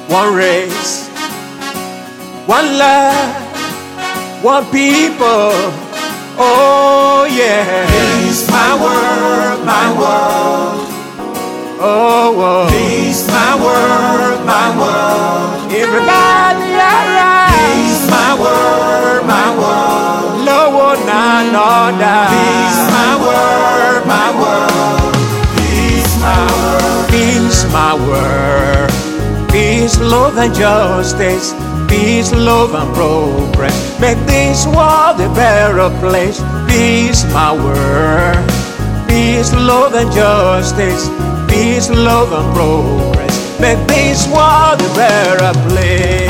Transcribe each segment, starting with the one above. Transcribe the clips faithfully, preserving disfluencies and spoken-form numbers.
one race, one love, one people. Oh yeah, Peace, my world, my world. oh, oh. Peace, my world, my world. Everybody alright. Peace, my world, my world. Love one another. Peace, my world, my world. Peace, my world. Peace, my world. Peace, love and justice. Peace, love and progress. Make this world a better place. Peace, my world. Peace, love and justice. Peace, love and progress. Make this world a better place.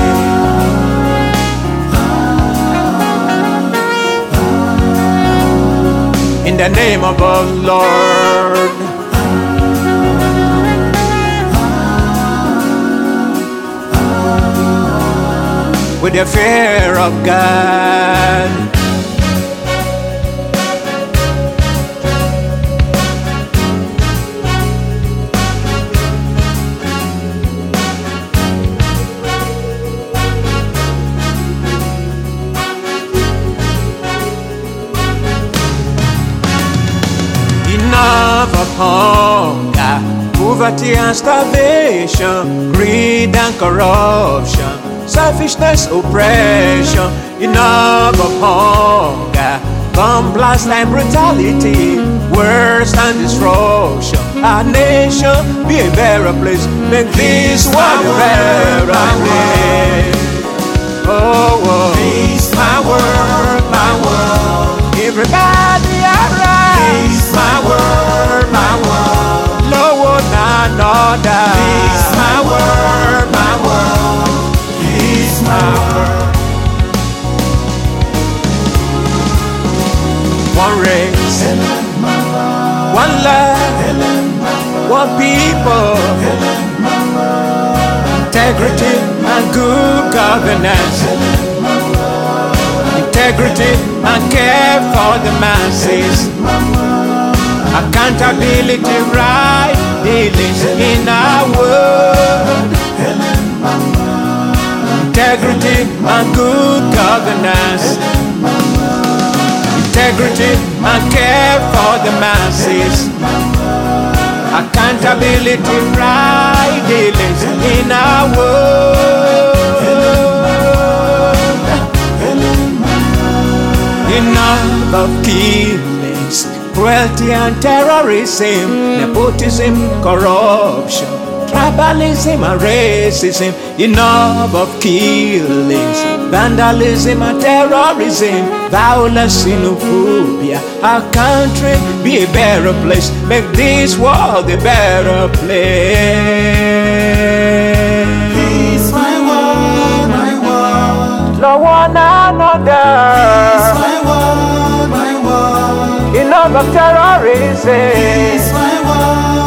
In the name of our Lord. With the fear of God. Enough of hunger, poverty and starvation, greed and corruption, selfishness, oppression. Enough of hunger, bomb blast and brutality, worse and destruction. Our nation be a better place. Make this world a better place. Oh, oh. Peace, my world, my world. Everybody alright. Peace, my world, my world. Love one another. Peace, my world, my world. Peace, my world. One race, one love, one people, integrity and good governance, integrity and care for the masses, accountability, right dealings in our world, integrity and good governance, integrity and care for the masses, accountability, right dealings in our world. Enough of killings, cruelty and terrorism, nepotism, corruption, tribalism and racism. Enough of killings, vandalism and terrorism, violence, xenophobia. Our country be a better place. Make this world a better place. Peace, my world, my world. Love one another. Peace, my world, my world. Enough of terrorism. Peace, my world.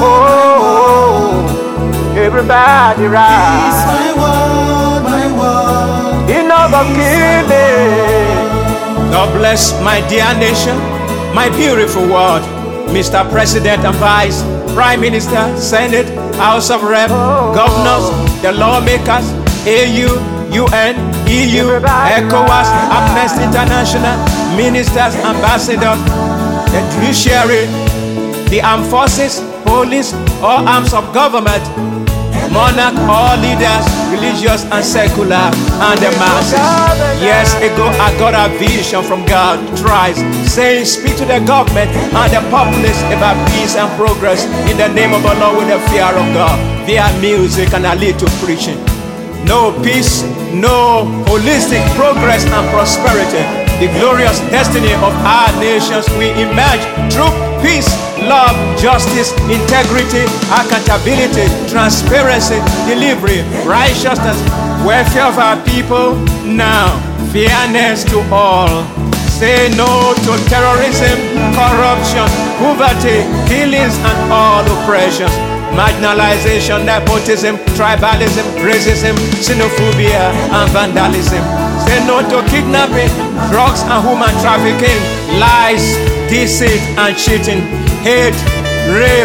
Oh, everybody Peace, right. my world, my world. Enough of killing. God bless my dear nation, my beautiful world. Mister President and Vice Prime Minister, Senate, House of Rep, governors, the lawmakers, A U, U N, E U, ECOWAS, Amnesty International, ministers, ambassadors, the judiciary, the armed forces, police, all arms of government, monarch, all leaders, religious and secular, and the masses. Years ago, I got a vision from God, thrice, saying, speak to the government and the populace about peace and progress in the name of the Lord with the fear of God, via music and a little preaching. No peace, no holistic progress and prosperity. The glorious destiny of our nations we emerge through peace, love, justice, integrity, accountability, transparency, delivery, righteousness, welfare of our people now, fairness to all. Say no to terrorism, corruption, poverty, killings and all oppressions, marginalization, nepotism, tribalism, racism, xenophobia and vandalism. Say no to kidnapping, drugs and human trafficking, lies, deceit and cheating, hate, rape,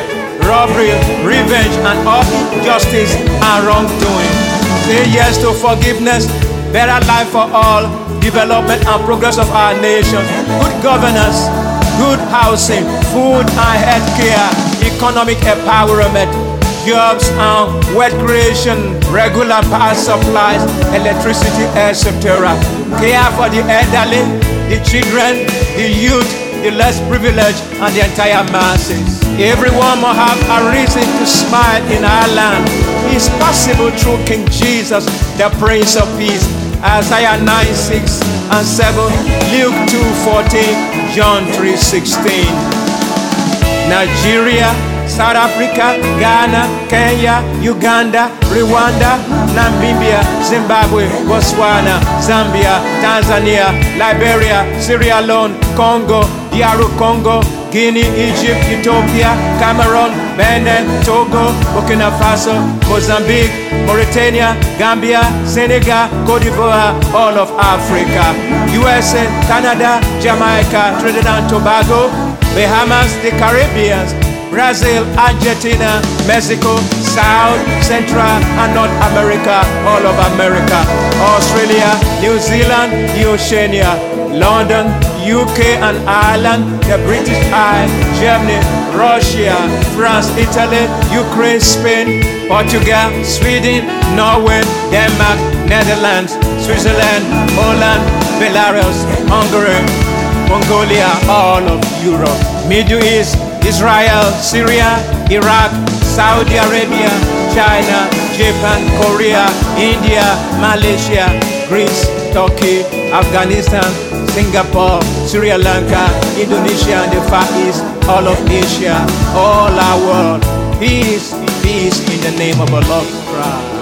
robbery, revenge, and all injustice and wrongdoing. Say yes to forgiveness, better life for all, development and progress of our nation, good governance, good housing, food and health care, economic empowerment, jobs and wealth creation, regular power supplies, electricity, et cetera. Care for the elderly, the children, the youth, the less privileged, and the entire masses. Everyone must have a reason to smile in our land. It's possible through King Jesus, the Prince of Peace. Isaiah nine, six and seven, Luke two, fourteen, John three, sixteen. Nigeria, South Africa, Ghana, Kenya, Uganda, Rwanda, Namibia, Zimbabwe, Botswana, Zambia, Tanzania, Liberia, Sierra Leone, Congo, D R Congo, Guinea, Egypt, Ethiopia, Cameroon, Benin, Togo, Burkina Faso, Mozambique, Mauritania, Gambia, Senegal, Cote d'Ivoire, all of Africa, U S A, Canada, Jamaica, Trinidad and Tobago, Bahamas, the Caribbean, Brazil, Argentina, Mexico, South, Central and North America, all of America, Australia, New Zealand, the Oceania, London, U K and Ireland, the British Isles, Germany, Russia, France, Italy, Ukraine, Spain, Portugal, Sweden, Norway, Denmark, Netherlands, Switzerland, Poland, Belarus, Hungary, Mongolia, all of Europe, Middle East, Israel, Syria, Iraq, Saudi Arabia, China, Japan, Korea, India, Malaysia, Greece, Turkey, Afghanistan, Singapore, Sri Lanka, Indonesia, and the Far East, all of Asia, all our world. Peace, peace in the name of our Lord Christ.